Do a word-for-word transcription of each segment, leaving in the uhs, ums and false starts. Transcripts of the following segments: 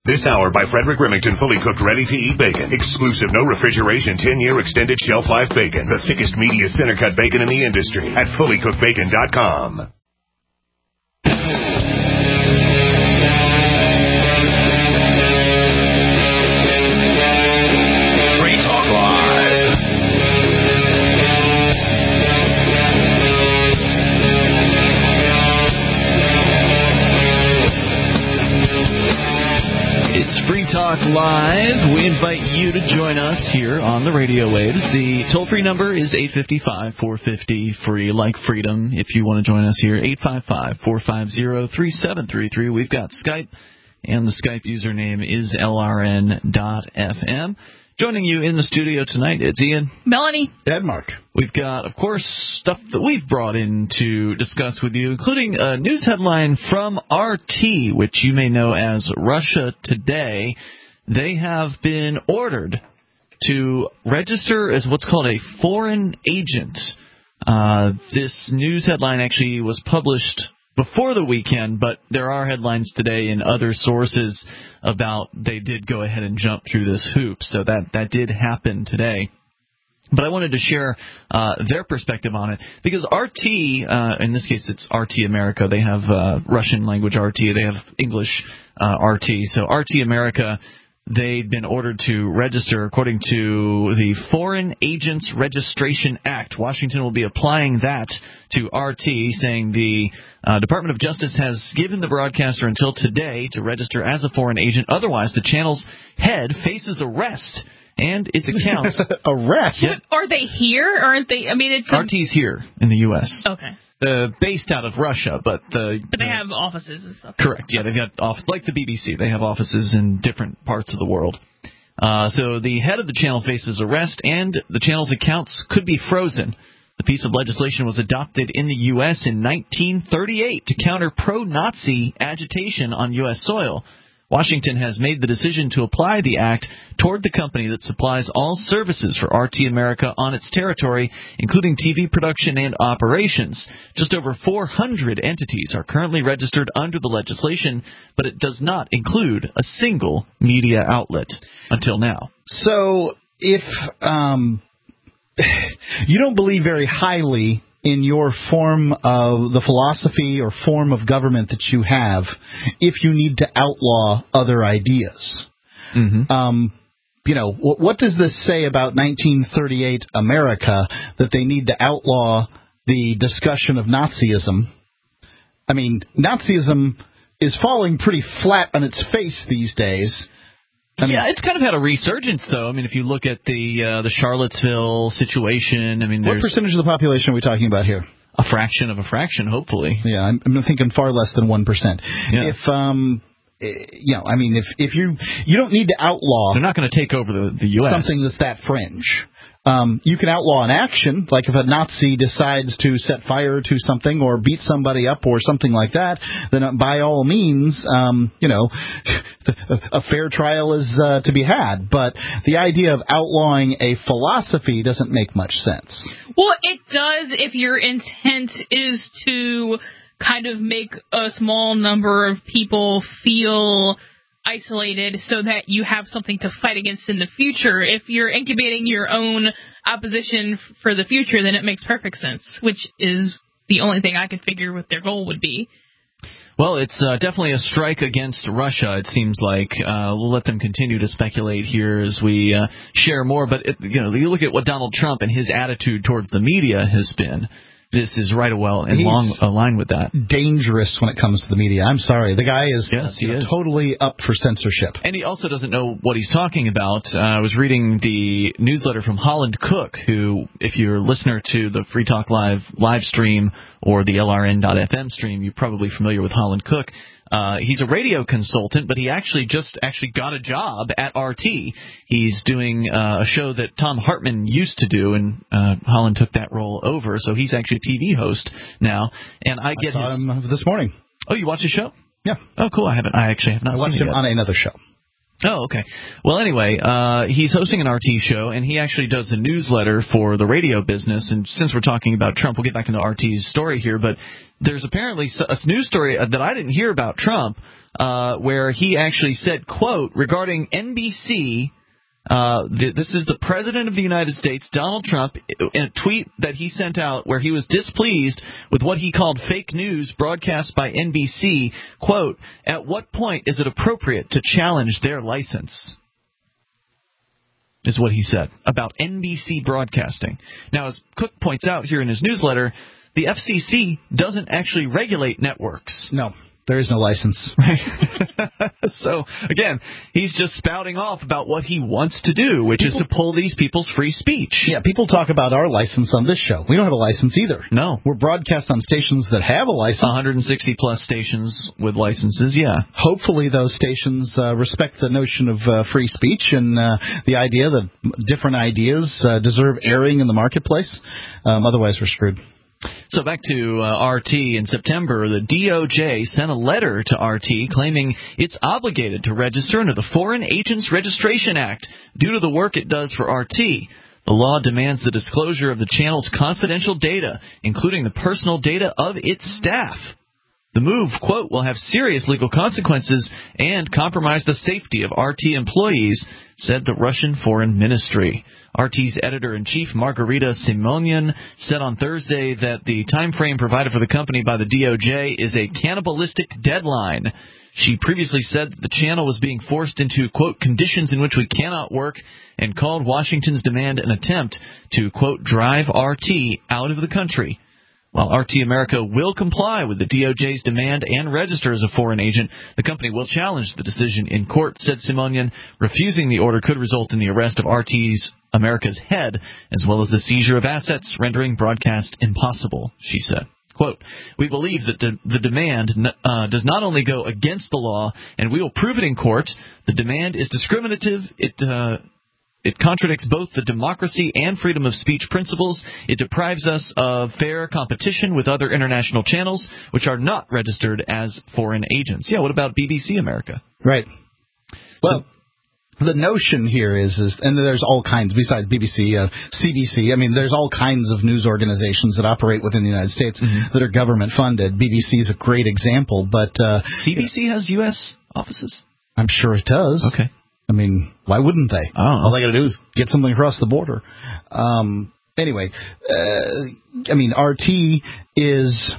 This hour by Frederick Remington, fully cooked, ready-to-eat bacon. Exclusive, no refrigeration, ten-year extended shelf life bacon. The thickest, meatiest center-cut bacon in the industry at fully cooked bacon dot com. It's Free Talk Live. We invite you to join us here on the radio waves. The toll-free number is eight five five, four five zero, free like freedom. If you want to join us here, eight five five, four five zero, three seven three three. We've got Skype, and the Skype username is L R N dot F M. Joining you in the studio tonight, it's Ian. Melanie. Ed Mark. We've got, of course, stuff that we've brought in to discuss with you, including a news headline from R T, which you may know as Russia Today. They have been ordered to register as what's called a foreign agent. Uh, this news headline actually was published before the weekend, but there are headlines today in other sources about they did go ahead and jump through this hoop. So that, that did happen today. But I wanted to share uh, their perspective on it because R T, uh, in this case it's R T America. They have uh, Russian language R T. They have English uh, R T. So R T America, they've been ordered to register according to the Foreign Agents Registration Act. Washington will be applying that to R T, saying the uh, Department of Justice has given the broadcaster until today to register as a foreign agent. Otherwise, the channel's head faces arrest and its accounts. Arrest? Yep. Are they here? Aren't they? I mean, it's a... R T's here in the U S Okay. Uh, based out of Russia, but the But they uh, have offices and stuff. Correct. Yeah, they've got off like the B B C. They have offices in different parts of the world. Uh, so the head of the channel faces arrest, and the channel's accounts could be frozen. The piece of legislation was adopted in the U S in nineteen thirty-eight to counter pro-Nazi agitation on U S soil. Washington has made the decision to apply the act toward the company that supplies all services for R T America on its territory, including T V production and operations. Just over four hundred entities are currently registered under the legislation, but it does not include a single media outlet until now. So if um, you don't believe very highly in your form of the philosophy or form of government that you have, if you need to outlaw other ideas. Mm-hmm. Um, you know, what, what does this say about nineteen thirty-eight America that they need to outlaw the discussion of Nazism? I mean, Nazism is falling pretty flat on its face these days. I mean, yeah, it's kind of had a resurgence, though. I mean, if you look at the uh, the Charlottesville situation, I mean, there's what percentage of the population are we talking about here? A fraction of a fraction, hopefully. Yeah, I'm, I'm thinking far less than one percent. Yeah. If um, you know, I mean, if if you you don't need to outlaw, they're not going to take over the the U S something that's that fringe. Um, you can outlaw an action, like if a Nazi decides to set fire to something or beat somebody up or something like that, then by all means, um, you know, a fair trial is uh, to be had. But the idea of outlawing a philosophy doesn't make much sense. Well, it does if your intent is to kind of make a small number of people feel isolated so that you have something to fight against in the future. If you're incubating your own opposition f- for the future, then it makes perfect sense, which is the only thing I could figure what their goal would be. Well, it's uh, definitely a strike against Russia, it seems like. Uh, we'll let them continue to speculate here as we uh, share more. But, it, you know, you look at what Donald Trump and his attitude towards the media has been. This is right well and He's long aligned with that. Dangerous when it comes to the media. I'm sorry. The guy is, yes, he you know, is totally up for censorship. And he also doesn't know what he's talking about. Uh, I was reading the newsletter from Holland Cook, who, if you're a listener to the Free Talk Live live stream or the L R N dot F M stream, you're probably familiar with Holland Cook. Uh, he's a radio consultant, but he actually just actually got a job at R T. He's doing uh, a show that Tom Hartman used to do, and uh, Holland took that role over. So he's actually a T V host now. And I get I saw his... him this morning. Oh, you watched his show? Yeah. Oh, cool. I haven't. I actually have not. I watched seen him it yet. on another show. Oh, okay. Well, anyway, uh, he's hosting an R T show, and he actually does a newsletter for the radio business. And since we're talking about Trump, we'll get back into R T's story here. But there's apparently a news story that I didn't hear about Trump. uh, where he actually said, quote, regarding N B C, uh, th- this is the President of the United States, Donald Trump, in a tweet that he sent out where he was displeased with what he called fake news broadcast by N B C, quote, at what point is it appropriate to challenge their license? Is what he said about N B C broadcasting. Now, as Cook points out here in his newsletter, the F C C doesn't actually regulate networks. No, there is no license. Right. So, again, he's just spouting off about what he wants to do, which people, is to pull these people's free speech. Yeah, people talk about our license on this show. We don't have a license either. No. We're broadcast on stations that have a license. one hundred sixty plus stations with licenses, yeah. Hopefully those stations uh, respect the notion of uh, free speech and uh, the idea that different ideas uh, deserve airing in the marketplace. Um, otherwise, we're screwed. So back to uh, R T. In September, the D O J sent a letter to R T claiming it's obligated to register under the Foreign Agents Registration Act due to the work it does for R T. The law demands the disclosure of the channel's confidential data, including the personal data of its staff. The move, quote, will have serious legal consequences and compromise the safety of R T employees, said the Russian Foreign Ministry. R T's editor-in-chief, Margarita Simonyan, said on Thursday that the time frame provided for the company by the D O J is a cannibalistic deadline. She previously said that the channel was being forced into, quote, conditions in which we cannot work, and called Washington's demand an attempt to, quote, drive R T out of the country. While R T America will comply with the D O J's demand and register as a foreign agent, the company will challenge the decision in court, said Simonyan. Refusing the order could result in the arrest of R T's America's head, as well as the seizure of assets, rendering broadcast impossible, she said. Quote, we believe that the, the demand uh, does not only go against the law, and we will prove it in court. The demand is discriminative. It uh, It contradicts both the democracy and freedom of speech principles. It deprives us of fair competition with other international channels, which are not registered as foreign agents. Yeah, what about B B C America? Right. Well, so, the notion here is, is, and there's all kinds, besides B B C, uh, C B C, I mean, there's all kinds of news organizations that operate within the United States mm-hmm. that are government-funded. B B C is a great example, but... Uh, C B C you know, has U S offices? I'm sure it does. Okay. I mean, why wouldn't they? Oh. All they got to do is get something across the border. Um, anyway, uh, I mean, R T is...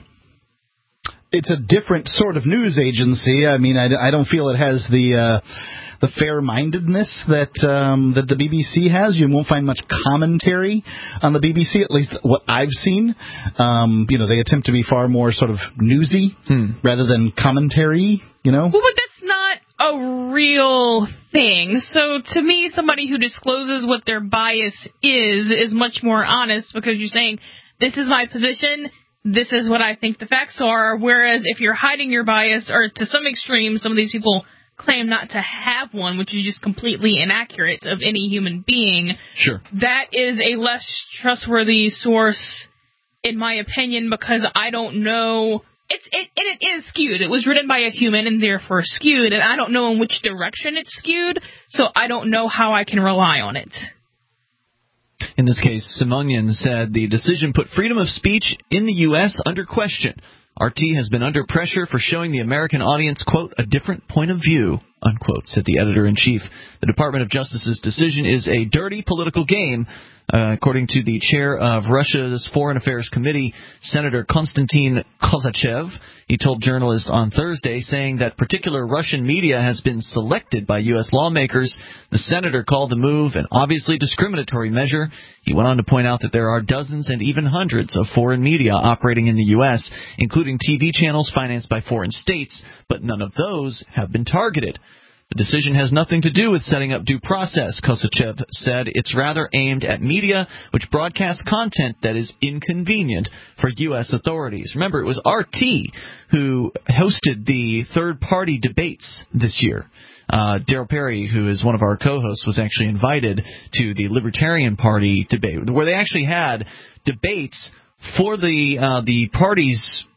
It's a different sort of news agency. I mean, I, I don't feel it has the... Uh, the fair-mindedness that um, that the B B C has. You won't find much commentary on the B B C, at least what I've seen. Um, you know, they attempt to be far more sort of newsy hmm. rather than commentary, you know? Well, but that's not a real thing. So to me, somebody who discloses what their bias is is much more honest because you're saying, this is my position, this is what I think the facts are, whereas if you're hiding your bias, or to some extreme, some of these people claim not to have one, which is just completely inaccurate of any human being. Sure. That is a less trustworthy source, in my opinion, because I don't know. It's it and it is skewed. It was written by a human and therefore skewed, and I don't know in which direction it's skewed, so I don't know how I can rely on it. In this case, Simonyan said the decision put freedom of speech in the U S under question. R T has been under pressure for showing the American audience, quote, a different point of view, unquote, said the editor-in-chief. The Department of Justice's decision is a dirty political game, uh, according to the chair of Russia's Foreign Affairs Committee, Senator Konstantin Kozachev. He told journalists on Thursday, saying that particular Russian media has been selected by U S lawmakers. The senator called the move an obviously discriminatory measure. He went on to point out that there are dozens and even hundreds of foreign media operating in the U S, including T V channels financed by foreign states, but none of those have been targeted. The decision has nothing to do with setting up due process, Kosachev said. It's rather aimed at media which broadcasts content that is inconvenient for U S authorities. Remember, it was R T who hosted the third-party debates this year. Uh, Daryl Perry, who is one of our co-hosts, was actually invited to the Libertarian Party debate, where they actually had debates for the uh, the party's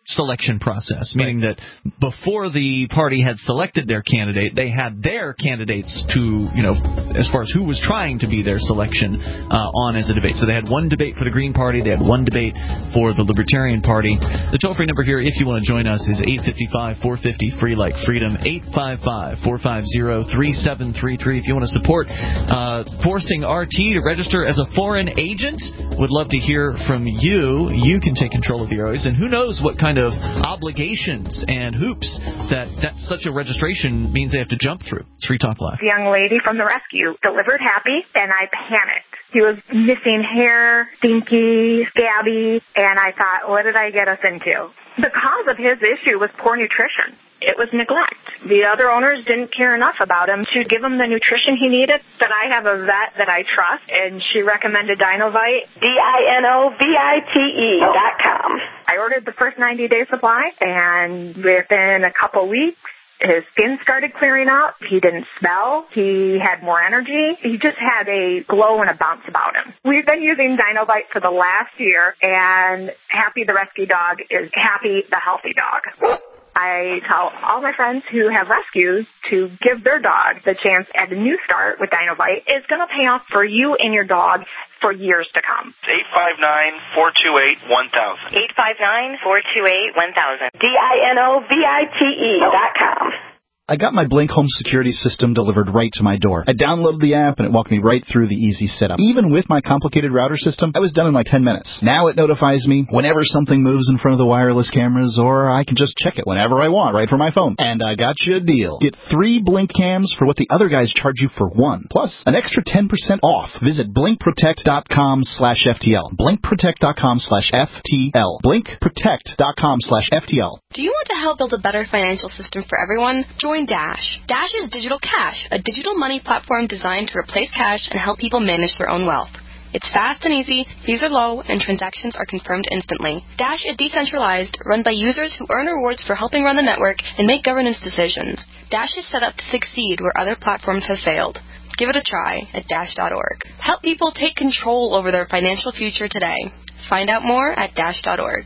selection process, meaning right. that before the party had selected their candidate, they had their candidates to, you know, as far as who was trying to be their selection uh, on as a debate. So they had one debate for the Green Party, they had one debate for the Libertarian Party. The toll-free number here, if you want to join us, is eight five five, four five zero, free like freedom, eight five five, four five zero, three seven three three. If you want to support uh, forcing R T to register as a foreign agent, would love to hear from you. You can take control of the airwaves, and who knows what kind of obligations and hoops that, that such a registration means they have to jump through. It's Free Talk Live. The young lady from the rescue delivered happy, and I panicked. He was missing hair, stinky, scabby, and I thought, what did I get us into? The cause of his issue was poor nutrition. It was neglect. The other owners didn't care enough about him to give him the nutrition he needed. But I have a vet that I trust, and she recommended Dinovite, D I N O V I T E dot com. I ordered the first ninety-day supply, and within a couple weeks, his skin started clearing up. He didn't smell. He had more energy. He just had a glow and a bounce about him. We've been using Dinovite for the last year, and Happy the rescue dog is Happy the healthy dog. I tell all my friends who have rescues to give their dog the chance at a new start with Dinovite. It's going to pay off for you and your dog for years to come. eight five nine, four two eight, one thousand. eight five nine, four two eight, one thousand. D I N O V I T E dot com. I got my Blink home security system delivered right to my door. I downloaded the app and it walked me right through the easy setup. Even with my complicated router system, I was done in like ten minutes. Now it notifies me whenever something moves in front of the wireless cameras, or I can just check it whenever I want right from my phone. And I got you a deal. Get three Blink cams for what the other guys charge you for one. Plus, an extra ten percent off. Visit blink protect dot com slash F T L. blink protect dot com slash F T L. blink protect dot com slash F T L. Do you want to help build a better financial system for everyone? Join Dash. Dash is Digital Cash, a digital money platform designed to replace cash and help people manage their own wealth. It's fast and easy, fees are low, and transactions are confirmed instantly. Dash is decentralized, run by users who earn rewards for helping run the network and make governance decisions. Dash is set up to succeed where other platforms have failed. Give it a try at dash dot org. Help people take control over their financial future today. Find out more at dash dot org.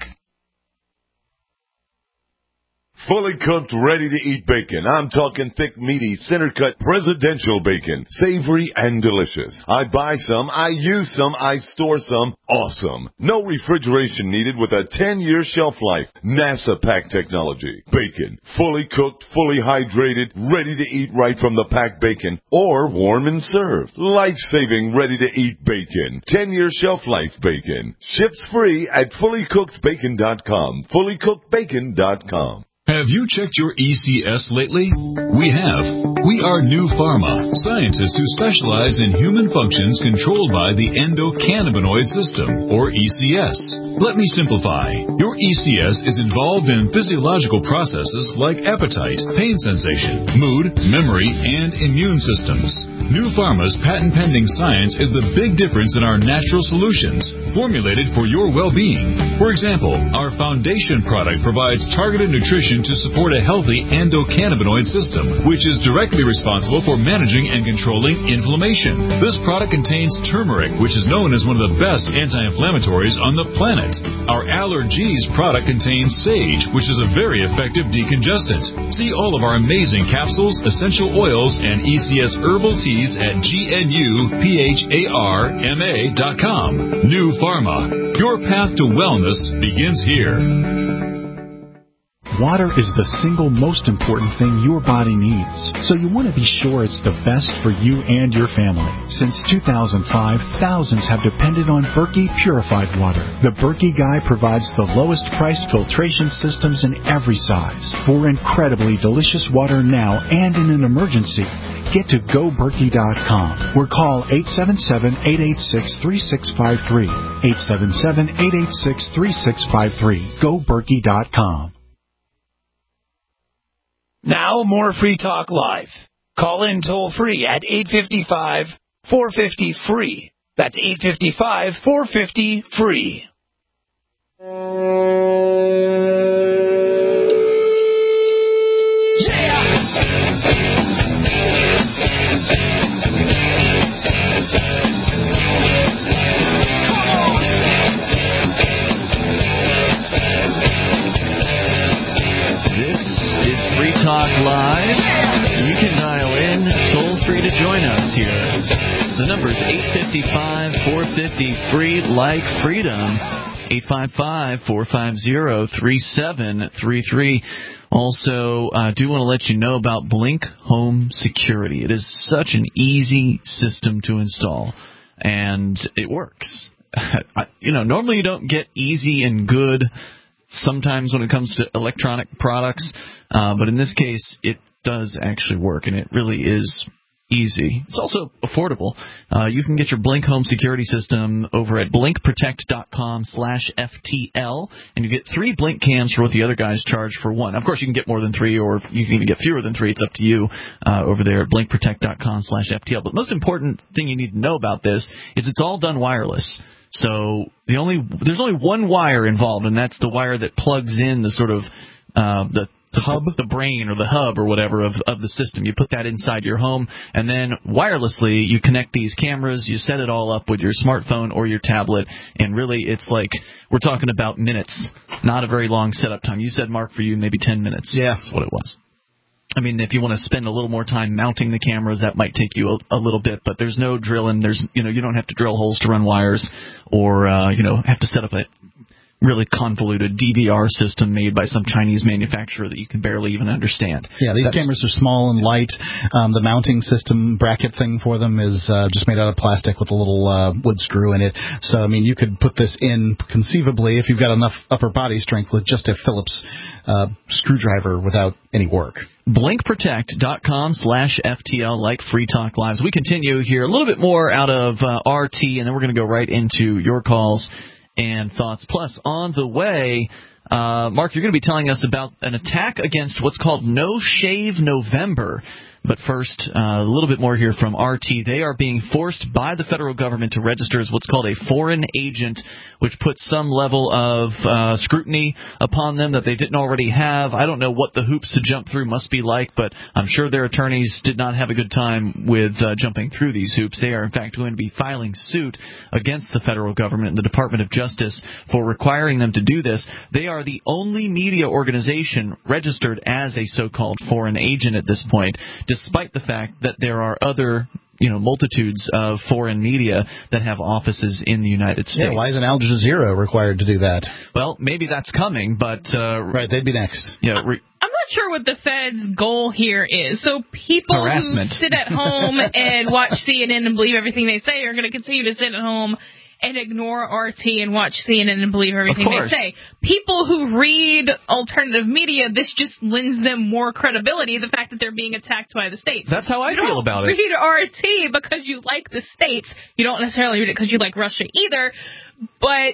Fully cooked, ready-to-eat bacon. I'm talking thick, meaty, center-cut, presidential bacon. Savory and delicious. I buy some, I use some, I store some. Awesome. No refrigeration needed with a ten-year shelf life. NASA pack technology. Bacon. Fully cooked, fully hydrated, ready to eat right from the packed bacon. Or warm and served. Life-saving, ready-to-eat bacon. ten-year shelf life bacon. Ships free at fully cooked bacon dot com. fully cooked bacon dot com. Have you checked your E C S lately? We have. We are New Pharma, scientists who specialize in human functions controlled by the endocannabinoid system, or E C S. Let me simplify. Your E C S is involved in physiological processes like appetite, pain sensation, mood, memory, and immune systems. New Pharma's patent-pending science is the big difference in our natural solutions, formulated for your well-being. For example, our foundation product provides targeted nutrition to support a healthy endocannabinoid system, which is directly responsible for managing and controlling inflammation. This product contains turmeric, which is known as one of the best anti-inflammatories on the planet. Our Allergies product contains sage, which is a very effective decongestant. See all of our amazing capsules, essential oils, and E C S herbal teas at G N U P H A R M A dot com. New Pharma. Your path to wellness begins here. Water is the single most important thing your body needs, so you want to be sure it's the best for you and your family. Since two thousand five, thousands have depended on Berkey purified water. The Berkey Guy provides the lowest priced filtration systems in every size. For incredibly delicious water now and in an emergency, get to go berkey dot com or call eight seven seven, eight eight six, three six five three. eight seven seven, eight eight six, three six five three. go berkey dot com. Now, more Free Talk Live. Call in toll-free at eight five five, four five zero, F R E E. That's eight five five, four five zero, F R E E. to join us here. The number is eight five five, four five zero, free like freedom. eight five five, four five zero, three seven three three. Also, I uh, do want to let you know about Blink Home Security. It is such an easy system to install, and it works. You know, normally you don't get easy and good sometimes when it comes to electronic products, uh, but in this case, it does actually work, and it really is easy. It's also affordable. Uh, you can get your Blink Home Security System over at blink protect dot com slash F T L, and you get three Blink cams for what the other guys charge for one. Of course, you can get more than three, or you can even get fewer than three. It's up to you uh, over there at blink protect dot com slash F T L. But the most important thing you need to know about this is it's all done wireless. So the only there's only one wire involved, and that's the wire that plugs in the sort of uh, the The hub, the brain or the hub or whatever of, of the system. You put that inside your home, and then wirelessly you connect these cameras, you set it all up with your smartphone or your tablet, and really it's like we're talking about minutes, not a very long setup time. You said, Mark, for you maybe ten minutes. Yeah. That's what it was. I mean, if you want to spend a little more time mounting the cameras, that might take you a, a little bit, but there's no drilling. There's, you know, you don't have to drill holes to run wires or, uh, you know, have to set up a really convoluted D V R system made by some Chinese manufacturer that you can barely even understand. Yeah, these That's, cameras are small and light. Um, the mounting system bracket thing for them is uh, just made out of plastic with a little uh, wood screw in it. So, I mean, you could put this in conceivably if you've got enough upper body strength with just a Phillips uh, screwdriver without any work. blink protect dot com slash F T L, like Free Talk Lives. We continue here a little bit more out of uh, R T, and then we're going to go right into your calls and thoughts. Plus, on the way, uh, Mark, you're going to be telling us about an attack against what's called No Shave November. But first, uh, a little bit more here from R T. They are being forced by the federal government to register as what's called a foreign agent, which puts some level of uh, scrutiny upon them that they didn't already have. I don't know what the hoops to jump through must be like, but I'm sure their attorneys did not have a good time with uh, jumping through these hoops. They are, in fact, going to be filing suit against the federal government and the Department of Justice for requiring them to do this. They are the only media organization registered as a so-called foreign agent at this point, despite the fact that there are other, you know, multitudes of foreign media that have offices in the United States. Yeah, why isn't Al Jazeera required to do that? Well, maybe that's coming, but... Uh, right, they'd be next. Yeah, re- I'm not sure what the Fed's goal here is. So people Harassment. who sit at home and watch C N N and believe everything they say are going to continue to sit at home and ignore R T and watch C N N and believe everything they say. People who read alternative media, this just lends them more credibility, the fact that they're being attacked by the states. That's how I you feel don't about it. read R T because you like the states. You don't necessarily read it because you like Russia either. But,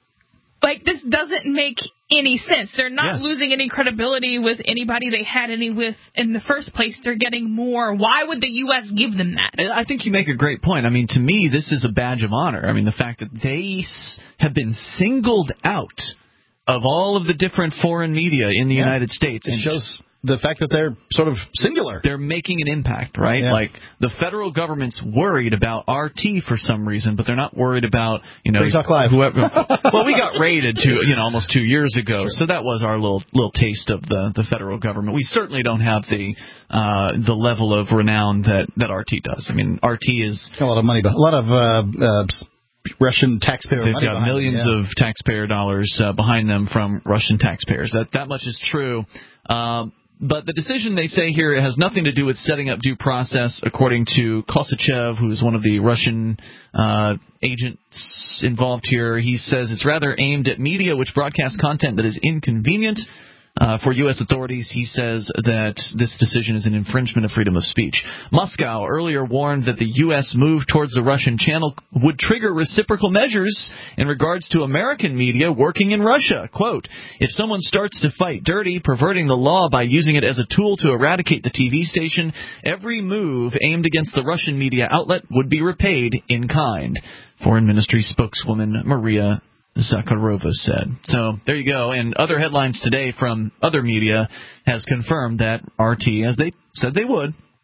like, this doesn't make any sense. They're not yeah. losing any credibility with anybody they had any with in the first place. They're getting more. Why would the U S give them that? And I think you make a great point. I mean, to me, this is a badge of honor. I mean, the fact that they have been singled out of all of the different foreign media in the yeah. United States. It and shows the fact that they're sort of singular. They're making an impact, right? Yeah. Like, the federal government's worried about R T for some reason, but they're not worried about, you know, Free Talk Live. whoever. Well, we got raided two, you know, almost two years ago, sure. So that was our little little taste of the, the federal government. We certainly don't have the uh, the level of renown that, that R T does. I mean, R T is a lot of money, but a lot of uh, uh, Russian taxpayer They've money. got millions them, yeah. of taxpayer dollars uh, behind them from Russian taxpayers. That that much is true. Um, But the decision, they say here, has nothing to do with setting up due process, according to Kosachev, who is one of the Russian uh, agents involved here. He says it's rather aimed at media which broadcast content that is inconvenient. Uh, for U S authorities, he says that this decision is an infringement of freedom of speech. Moscow earlier warned that the U S move towards the Russian channel would trigger reciprocal measures in regards to American media working in Russia. Quote, if someone starts to fight dirty, perverting the law by using it as a tool to eradicate the T V station, every move aimed against the Russian media outlet would be repaid in kind. Foreign Ministry spokeswoman Maria Zakharova said. So there you go. And other headlines today from other media has confirmed that R T, as they said they would,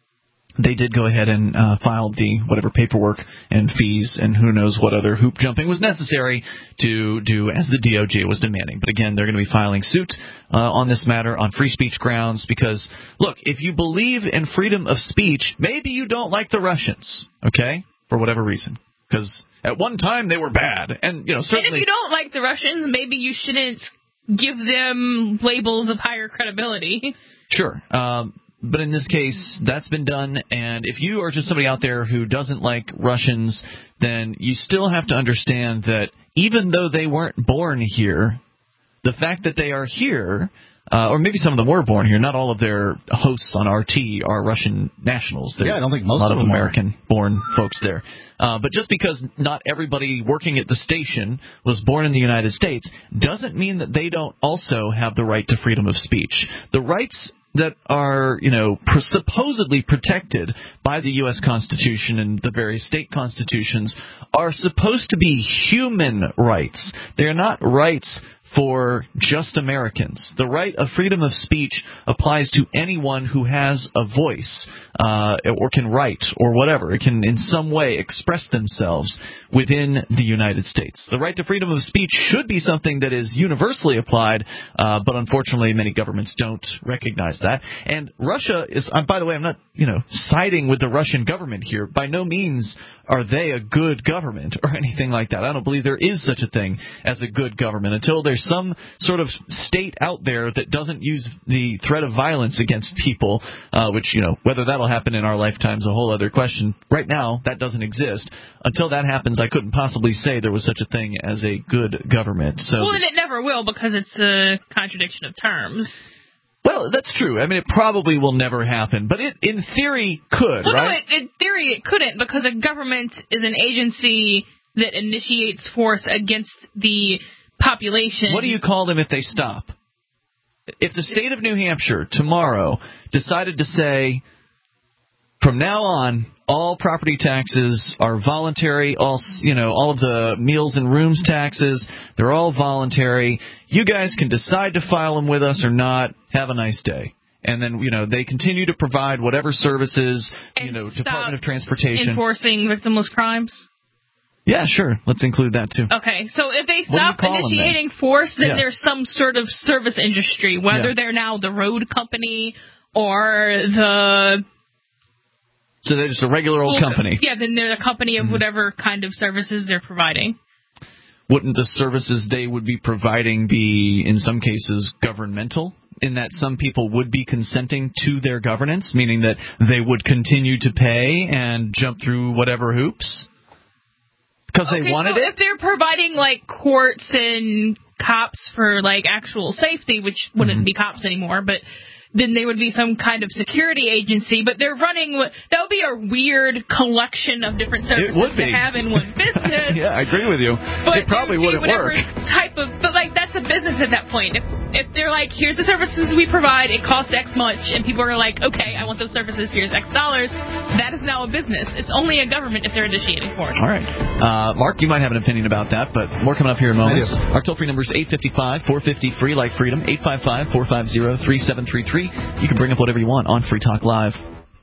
they did go ahead and uh, file the whatever paperwork and fees and who knows what other hoop jumping was necessary to do as the D O J was demanding. But again, they're going to be filing suit uh, on this matter on free speech grounds because, look, if you believe in freedom of speech, maybe you don't like the Russians, okay, for whatever reason. Because at one time they were bad. And, you know, certainly. And if you don't like the Russians, maybe you shouldn't give them labels of higher credibility. Sure. Um, but in this case, that's been done. And if you are just somebody out there who doesn't like Russians, then you still have to understand that even though they weren't born here, the fact that they are here, uh, or maybe some of them were born here, not all of their hosts on R T are Russian nationals. There's yeah, I don't think most a lot of of them American-born folks there. Uh, but just because not everybody working at the station was born in the United States doesn't mean that they don't also have the right to freedom of speech. The rights that are, you know, pr- supposedly protected by the U S Constitution and the various state constitutions are supposed to be human rights. They're not rights for just Americans. The right of freedom of speech applies to anyone who has a voice uh, or can write or whatever. It can in some way express themselves within the United States. The right to freedom of speech should be something that is universally applied, uh, but unfortunately many governments don't recognize that. And Russia is, uh, by the way, I'm not, you know, siding with the Russian government here. By no means are they a good government or anything like that. I don't believe there is such a thing as a good government until there's some sort of state out there that doesn't use the threat of violence against people, uh, which, you know, whether that'll happen in our lifetime is a whole other question. Right now, that doesn't exist. Until that happens, I couldn't possibly say there was such a thing as a good government. So, well, and it never will because it's a contradiction of terms. Well, that's true. I mean, it probably will never happen, but it, in theory, could, well, right? No, it, in theory, it couldn't because a government is an agency that initiates force against the population. What do you call them if they stop? If the state of New Hampshire tomorrow decided to say, from now on, all property taxes are voluntary, all, you know, all of the meals and rooms taxes, they're all voluntary. You guys can decide to file them with us or not. Have a nice day. And then, you know, they continue to provide whatever services, and you know, Department of Transportation. Enforcing victimless crimes? Yeah, sure. Let's include that, too. Okay, so if they stop initiating them, force, then yeah. there's some sort of service industry, whether yeah. they're now the road company or the... So they're just a regular old company. Yeah, then they're the company of whatever kind of services they're providing. Wouldn't the services they would be providing be, in some cases, governmental? In that some people would be consenting to their governance, meaning that they would continue to pay and jump through whatever hoops? Because okay, they wanted so it? If they're providing, like, courts and cops for, like, actual safety, which wouldn't mm-hmm. be cops anymore, but... then they would be some kind of security agency, but they're running, that would be a weird collection of different services to have in one business. Yeah, I agree with you. But it probably it would wouldn't work. Type of, but like, that's a business at that point. If, if they're like, here's the services we provide, it costs X much, and people are like, okay, I want those services, here's X dollars, that is now a business. It's only a government if they're initiating for it. All right. Uh, Mark, you might have an opinion about that, but more coming up here in moments. Our toll-free number is eight five five, four five zero, free like freedom, eight five five, four five zero, three seven three three. You can bring up whatever you want on Free Talk Live.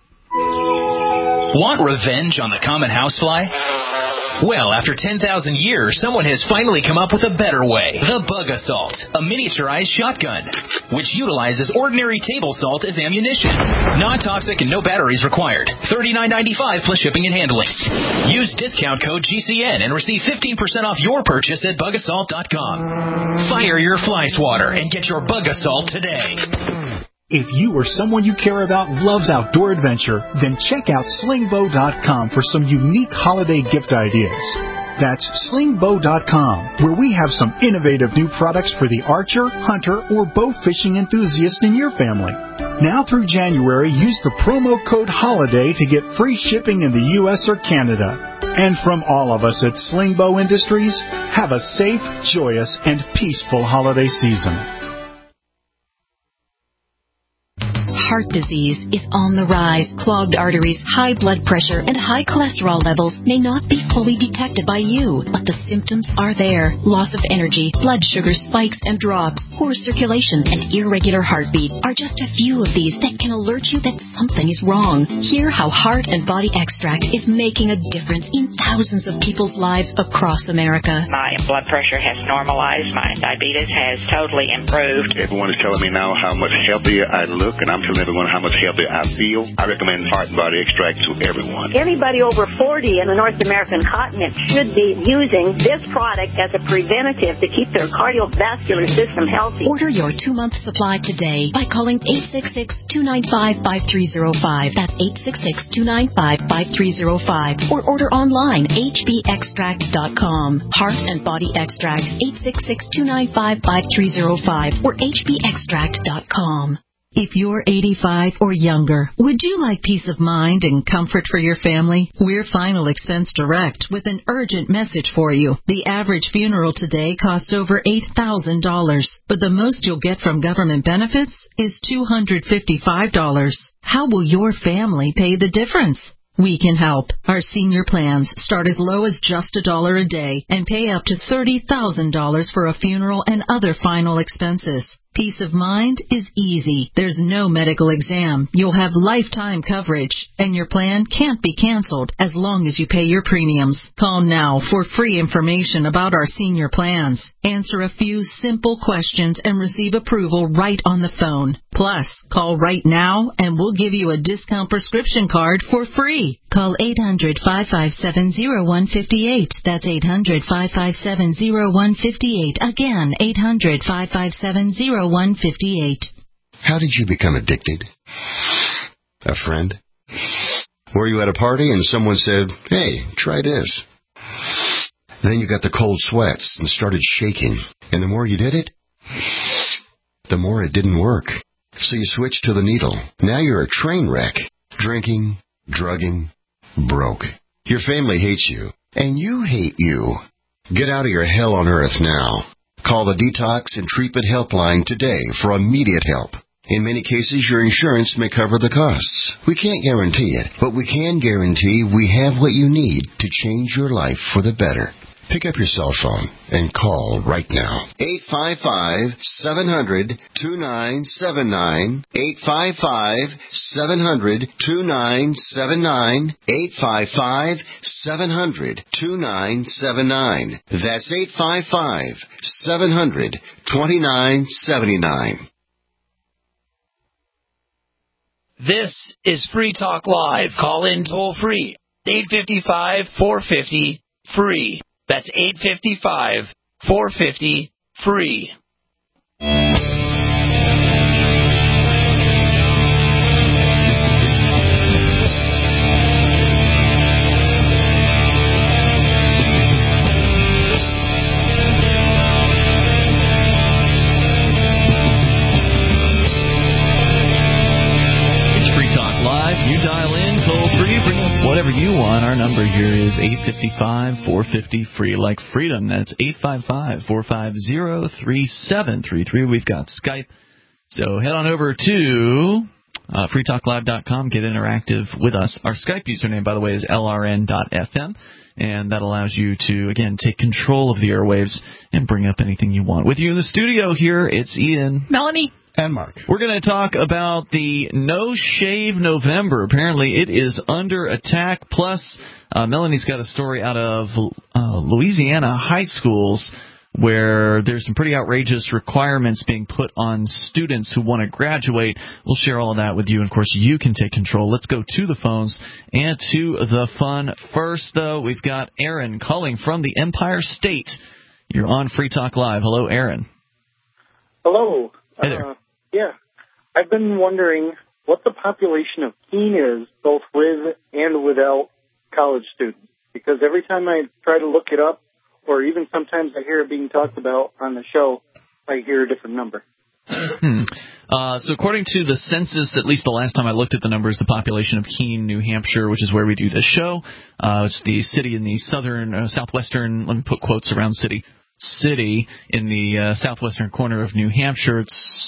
Want revenge on the common housefly? Well, after ten thousand years, someone has finally come up with a better way. The Bug Assault, a miniaturized shotgun, which utilizes ordinary table salt as ammunition. Non-toxic and no batteries required. thirty-nine ninety-five plus shipping and handling. Use discount code G C N and receive fifteen percent off your purchase at bug assault dot com. Fire your fly swatter and get your Bug Assault today. If you or someone you care about loves outdoor adventure, then check out sling bow dot com for some unique holiday gift ideas. That's sling bow dot com, where we have some innovative new products for the archer, hunter, or bow fishing enthusiast in your family. Now through January, use the promo code HOLIDAY to get free shipping in the U S or Canada. And from all of us at Sling Bow Industries, have a safe, joyous, and peaceful holiday season. Heart disease is on the rise. Clogged arteries, high blood pressure, and high cholesterol levels may not be fully detected by you, but the symptoms are there. Loss of energy, blood sugar spikes and drops, poor circulation, and irregular heartbeat are just a few of these that can alert you that something is wrong. Hear how Heart and Body Extract is making a difference in thousands of people's lives across America. My blood pressure has normalized. My diabetes has totally improved. Everyone is telling me now how much healthier I look, and I'm telling everyone how much healthier I feel. I recommend Heart and Body Extract to everyone. Anybody over forty in the North American continent should be using this product as a preventative to keep their cardiovascular system healthy. Order your two-month supply today by calling eight six six, two nine five, five three zero five. That's eight six six, two nine five, five three zero five. Or order online, h b extract dot com. Heart and Body Extract, eight six six, two nine five, five three zero five or h b extract dot com. If you're eighty-five or younger, would you like peace of mind and comfort for your family? We're Final Expense Direct with an urgent message for you. The average funeral today costs over eight thousand dollars, but the most you'll get from government benefits is two hundred fifty-five dollars. How will your family pay the difference? We can help. Our senior plans start as low as just a dollar a day and pay up to thirty thousand dollars for a funeral and other final expenses. Peace of mind is easy. There's no medical exam. You'll have lifetime coverage, and your plan can't be canceled as long as you pay your premiums. Call now for free information about our senior plans. Answer a few simple questions and receive approval right on the phone. Plus, call right now and we'll give you a discount prescription card for free. Call eight hundred, five five seven, zero one five eight. That's eight hundred, five five seven, zero one five eight. Again, eight hundred, five five seven, zero one five eight. How did you become addicted? A friend? Were you at a party and someone said, "Hey, try this"? Then you got the cold sweats and started shaking. And the more you did it, the more it didn't work. So you switched to the needle. Now you're a train wreck. Drinking, drugging, broke. Your family hates you, and you hate you. Get out of your hell on earth now. Call the Detox and Treatment Helpline today for immediate help. In many cases, your insurance may cover the costs. We can't guarantee it, but we can guarantee we have what you need to change your life for the better. Pick up your cell phone and call right now. eight five five, seven hundred, two nine seven nine. eight five five, seven hundred, two nine seven nine. eight five five, seven hundred, two nine seven nine. That's eight five five, seven hundred, two nine seven nine. This is Free Talk Live. Call in toll free. eight five five, four five zero, free. That's eight five five, four five zero, free. It's Free Talk Live. You dial in, toll free, bring up whatever you want. Our number here is eight five five, four five zero, free, like freedom. That's eight five five, four five zero, three seven three three. We've got Skype. So head on over to uh, free talk live dot com. Get interactive with us. Our Skype username, by the way, is L R N dot F M. And that allows you to, again, take control of the airwaves and bring up anything you want. With you in the studio here, it's Ian. Melanie. And Mark. We're going to talk about the No Shave November. Apparently it is under attack. Plus, uh, Melanie's got a story out of uh, Louisiana high schools where there's some pretty outrageous requirements being put on students who want to graduate. We'll share all of that with you. And, of course, you can take control. Let's go to the phones and to the fun. First, though, we've got Aaron calling from the Empire State. You're on Free Talk Live. Hello, Aaron. Hello. Hey there. Uh, yeah. I've been wondering what the population of Keene is, both with and without college students. Because every time I try to look it up, or even sometimes I hear it being talked about on the show, I hear a different number. Hmm. Uh, so according to the census, at least the last time I looked at the numbers, the population of Keene, New Hampshire, which is where we do this show, uh, it's the city in the southern, uh, southwestern, let me put quotes around city, city in the uh, southwestern corner of New Hampshire. Its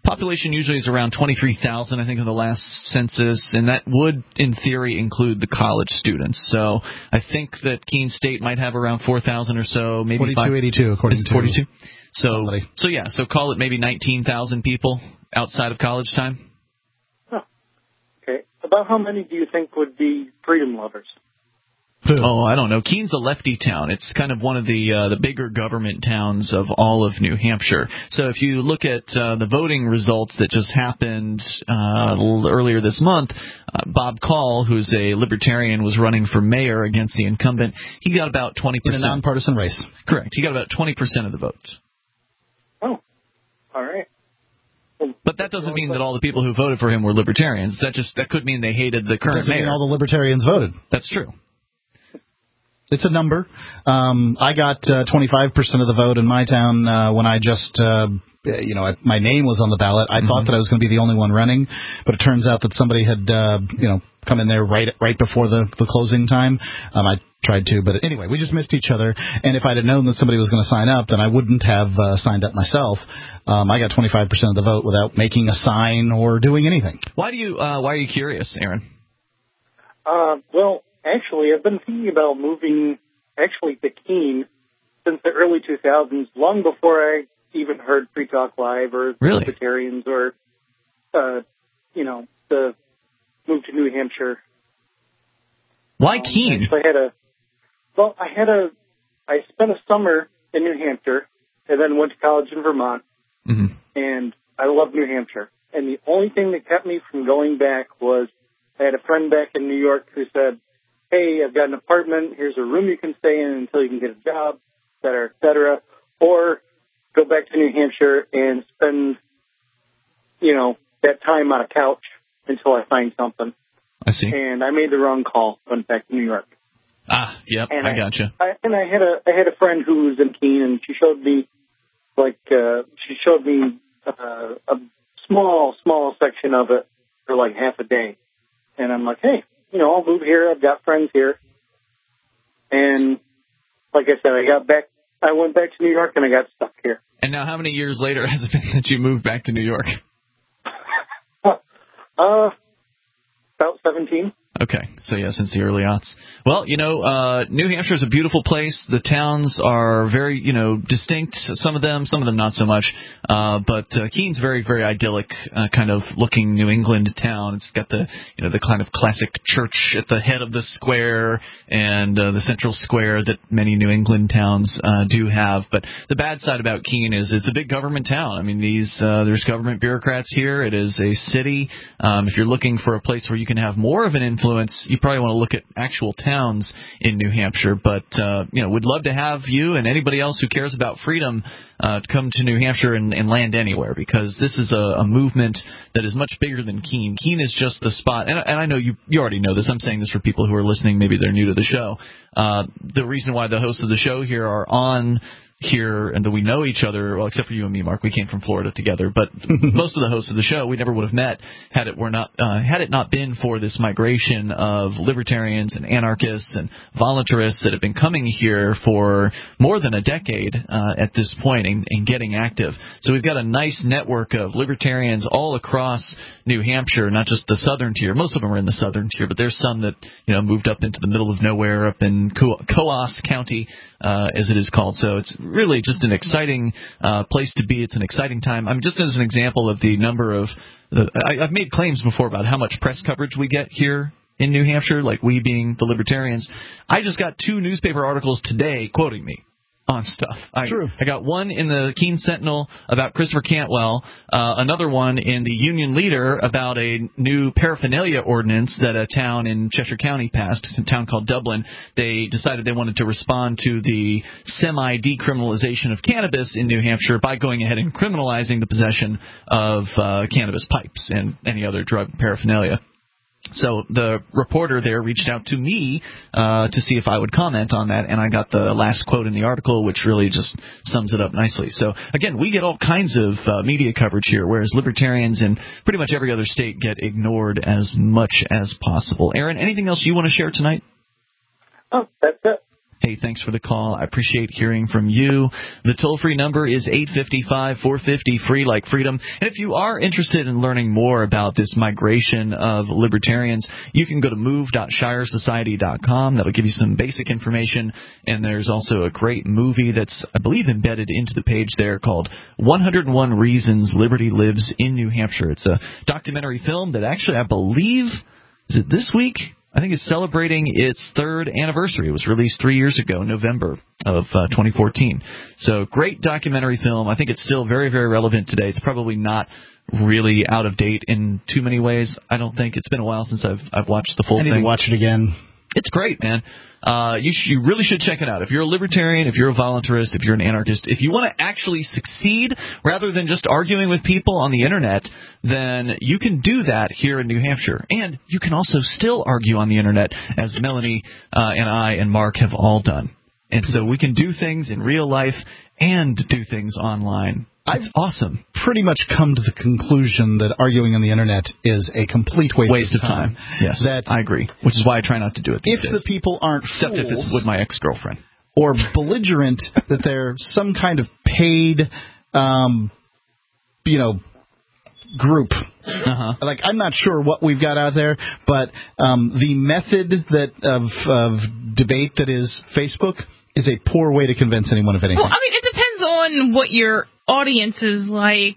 Population usually is around twenty-three thousand, I think, in the last census, and that would, in theory, include the college students. So I think that Keene State might have around four thousand or so, maybe forty-two eighty-two, according to forty-two. So, somebody. so yeah, so call it maybe nineteen thousand people outside of college time. Huh. Okay. About how many do you think would be freedom lovers? Oh, I don't know. Keene's a lefty town. It's kind of one of the uh, the bigger government towns of all of New Hampshire. So if you look at uh, the voting results that just happened uh, earlier this month, uh, Bob Call, who's a libertarian, was running for mayor against the incumbent. He got about twenty percent. In a nonpartisan race. Correct. He got about twenty percent of the vote. Oh, all right. Well, but that doesn't mean that all the people who voted for him were libertarians. That just that could mean they hated the current doesn't mayor. mean all the libertarians voted. That's true. It's a number. Um, I got uh, twenty-five percent of the vote in my town uh, when I just, uh, you know, I, my name was on the ballot. I mm-hmm. thought that I was going to be the only one running, but it turns out that somebody had, uh, you know, come in there right right before the, the closing time. Um, I tried to, but anyway, we just missed each other. And if I'd have known that somebody was going to sign up, then I wouldn't have uh, signed up myself. Um, I got twenty-five percent of the vote without making a sign or doing anything. Why do you? Uh, why are you curious, Aaron? Uh, well. Actually, I've been thinking about moving actually to Keene since the early two thousands, long before I even heard Free Talk Live or really? Libertarians or, uh, you know, the move to New Hampshire. Why um, Keene? Actually, I had a, well, I had a, I spent a summer in New Hampshire and then went to college in Vermont, mm-hmm. and I love New Hampshire. And the only thing that kept me from going back was I had a friend back in New York who said, hey, I've got an apartment, here's a room you can stay in until you can get a job, et cetera, et cetera. Or go back to New Hampshire and spend, you know, that time on a couch until I find something. I see. And I made the wrong call, went back to New York. Ah, yep, and I, I gotcha. I, and I had a I had a friend who was in Keene, and she showed me, like, uh, she showed me uh, a small, small section of it for like half a day. And I'm like, hey, you know, I'll move here. I've got friends here. And like I said, I got back, I went back to New York and I got stuck here. And now how many years later has it been since you moved back to New York? uh, about seventeen. Okay, so yeah, since the early aughts. Well, you know, uh, New Hampshire is a beautiful place. The towns are very, you know, distinct. Some of them, some of them not so much. Uh, but uh, Keene's very, very idyllic, uh, kind of looking New England town. It's got the, you know, the kind of classic church at the head of the square and uh, the central square that many New England towns uh, do have. But the bad side about Keene is it's a big government town. I mean, these uh, there's government bureaucrats here. It is a city. Um, if you're looking for a place where you can have more of an influence, you probably want to look at actual towns in New Hampshire, but uh, you know, we'd love to have you and anybody else who cares about freedom uh, come to New Hampshire and, and land anywhere, because this is a, a movement that is much bigger than Keene. Keene is just the spot, and, and I know you you already know this. I'm saying this for people who are listening. Maybe they're new to the show. Uh, the reason why the hosts of the show here are on here and that we know each other, well, except for you and me, Mark. We came from Florida together, but most of the hosts of the show we never would have met had it were not uh, had it not been for this migration of libertarians and anarchists and voluntarists that have been coming here for more than a decade uh, at this point and, and getting active. So we've got a nice network of libertarians all across New Hampshire, not just the southern tier. Most of them are in the southern tier, but there's some that, you know, moved up into the middle of nowhere up in Co- Coos County, uh, as it is called. So it's really just an exciting uh, place to be. It's an exciting time. I mean, just as an example of the number of the, I, I've made claims before about how much press coverage we get here in New Hampshire, like we being the libertarians. I just got two newspaper articles today quoting me on stuff. I, True. I got one in the Keene Sentinel about Christopher Cantwell, uh, another one in the Union Leader about a new paraphernalia ordinance that a town in Cheshire County passed, a town called Dublin. They decided they wanted to respond to the semi-decriminalization of cannabis in New Hampshire by going ahead and criminalizing the possession of uh, cannabis pipes and any other drug paraphernalia. So the reporter there reached out to me uh, to see if I would comment on that, and I got the last quote in the article, which really just sums it up nicely. So, again, we get all kinds of uh, media coverage here, whereas libertarians in pretty much every other state get ignored as much as possible. Aaron, anything else you want to share tonight? Oh, that's it. Hey, thanks for the call. I appreciate hearing from you. The toll-free number is eight five five, four five zero, free like freedom. And if you are interested in learning more about this migration of libertarians, you can go to move dot shire society dot com. That'll give you some basic information. And there's also a great movie that's, I believe, embedded into the page there called one oh one Reasons Liberty Lives in New Hampshire. It's a documentary film that actually, I believe, is it this week? I think it's celebrating its third anniversary. It was released three years ago, November of uh, twenty fourteen. So great documentary film. I think it's still very, very relevant today. It's probably not really out of date in too many ways. I don't think. It's been a while since I've I've watched the full I need thing. to watch it again. It's great, man. Uh, you, sh- you really should check it out. If you're a libertarian, if you're a voluntarist, if you're an anarchist, if you want to actually succeed rather than just arguing with people on the Internet, then you can do that here in New Hampshire. And you can also still argue on the Internet, as Melanie uh, and I and Mark have all done. And so we can do things in real life and do things online. It's I've awesome. Pretty much come to the conclusion that arguing on the Internet is a complete waste, Waste of time. Yes, that I agree, which is why I try not to do it these if days. the people aren't Except fools, if it's with my ex-girlfriend. Or belligerent, that they're some kind of paid, um, you know, group. Uh-huh. Like, I'm not sure what we've got out there, but um, the method that of, of debate that is Facebook is a poor way to convince anyone of anything. Well, I mean, it depends on what your audience is like.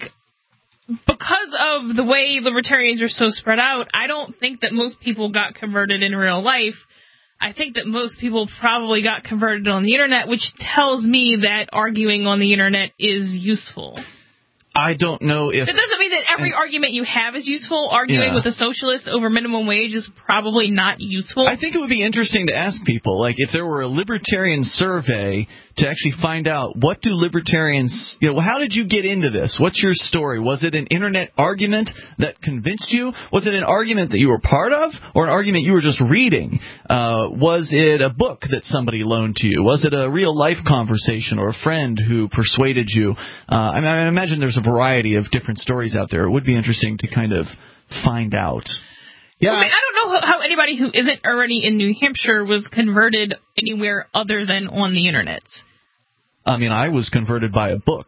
Because of the way libertarians are so spread out, I don't think that most people got converted in real life. I think that most people probably got converted on the Internet, which tells me that arguing on the Internet is useful. I don't know if... That doesn't mean that every argument you have is useful. Arguing Yeah. with a socialist over minimum wage is probably not useful. I think it would be interesting to ask people, like, if there were a libertarian survey to actually find out what do libertarians, you know, how did you get into this? What's your story? Was it an Internet argument that convinced you? Was it an argument that you were part of, or an argument you were just reading? Uh, was it a book that somebody loaned to you? Was it a real-life conversation or a friend who persuaded you? Uh, I mean, I imagine there's a variety of different stories out there. It would be interesting to kind of find out. Yeah, I mean, I don't know how anybody who isn't already in New Hampshire was converted anywhere other than on the Internet. I mean, I was converted by a book.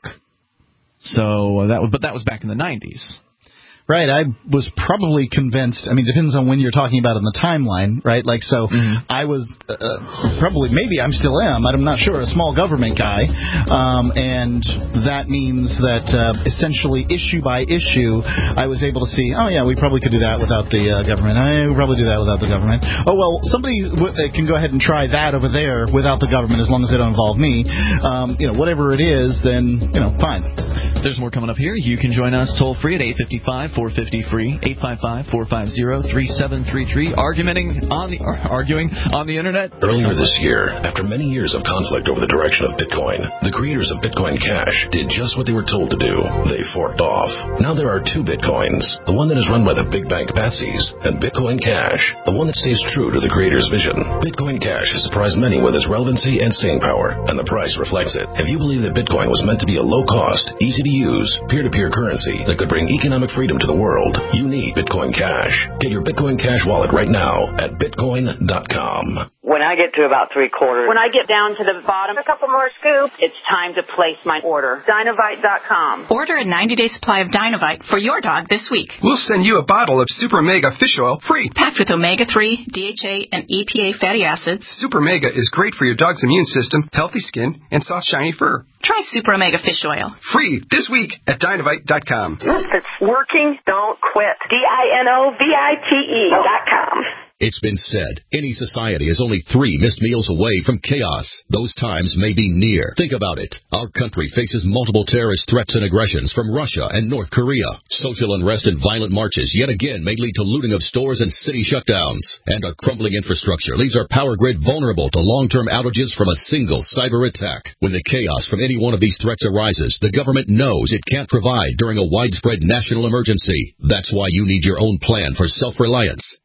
So that was, but that was back in the nineties. Right, I was probably convinced, I mean, it depends on when you're talking about in the timeline, right? Like, so mm-hmm. I was uh, probably, maybe I'm still am, I'm not sure, a small government guy, um, and that means that uh, essentially issue by issue, I was able to see, oh yeah, we probably could do that without the uh, government, I would probably do that without the government. Oh, well, somebody w- can go ahead and try that over there without the government as long as they don't involve me. Um, you know, whatever it is, then, you know, fine. There's more coming up here. You can join us toll free at eight five five, four five zero, free, eight five five, four five zero, three seven three three. Arguing on the or arguing on the Internet. Earlier this year, after many years of conflict over the direction of Bitcoin, the creators of Bitcoin Cash did just what they were told to do. They forked off. Now there are two Bitcoins, the one that is run by the big bank patsies, and Bitcoin Cash, the one that stays true to the creator's vision. Bitcoin Cash has surprised many with its relevancy and staying power, and the price reflects it. If you believe that Bitcoin was meant to be a low-cost, easy-to-use, peer-to-peer currency that could bring economic freedom to the world, you need Bitcoin Cash. Get your Bitcoin Cash wallet right now at bitcoin dot com. When I get to about three quarters, When I get down to the bottom, a couple more scoops, it's time to place my order. Dinovite dot com. Order a ninety-day supply of Dinovite for your dog this week. We'll send you a bottle of Super Mega Fish Oil free. Packed with omega three, D H A, and E P A fatty acids. Super Mega is great for your dog's immune system, healthy skin, and soft, shiny fur. Try Super Omega Fish Oil. Free this week at Dinovite dot com. If it's working, don't quit. D I N O V I T E dot com. It's been said, any society is only three missed meals away from chaos. Those times may be near. Think about it. Our country faces multiple terrorist threats and aggressions from Russia and North Korea. Social unrest and violent marches yet again may lead to looting of stores and city shutdowns. And our crumbling infrastructure leaves our power grid vulnerable to long-term outages from a single cyber attack. When the chaos from any one of these threats arises, the government knows it can't provide during a widespread national emergency. That's why you need your own plan for self-reliance.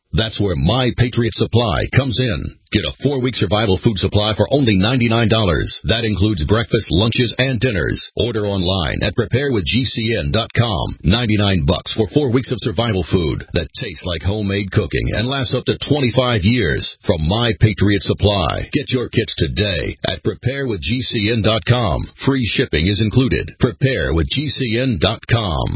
That's where My Patriot Supply comes in. Get a four-week survival food supply for only ninety-nine dollars. That includes breakfast, lunches, and dinners. Order online at prepare with G C N dot com. ninety-nine bucks for four weeks of survival food that tastes like homemade cooking and lasts up to twenty-five years from My Patriot Supply. Get your kits today at prepare with G C N dot com. Free shipping is included. prepare with G C N dot com.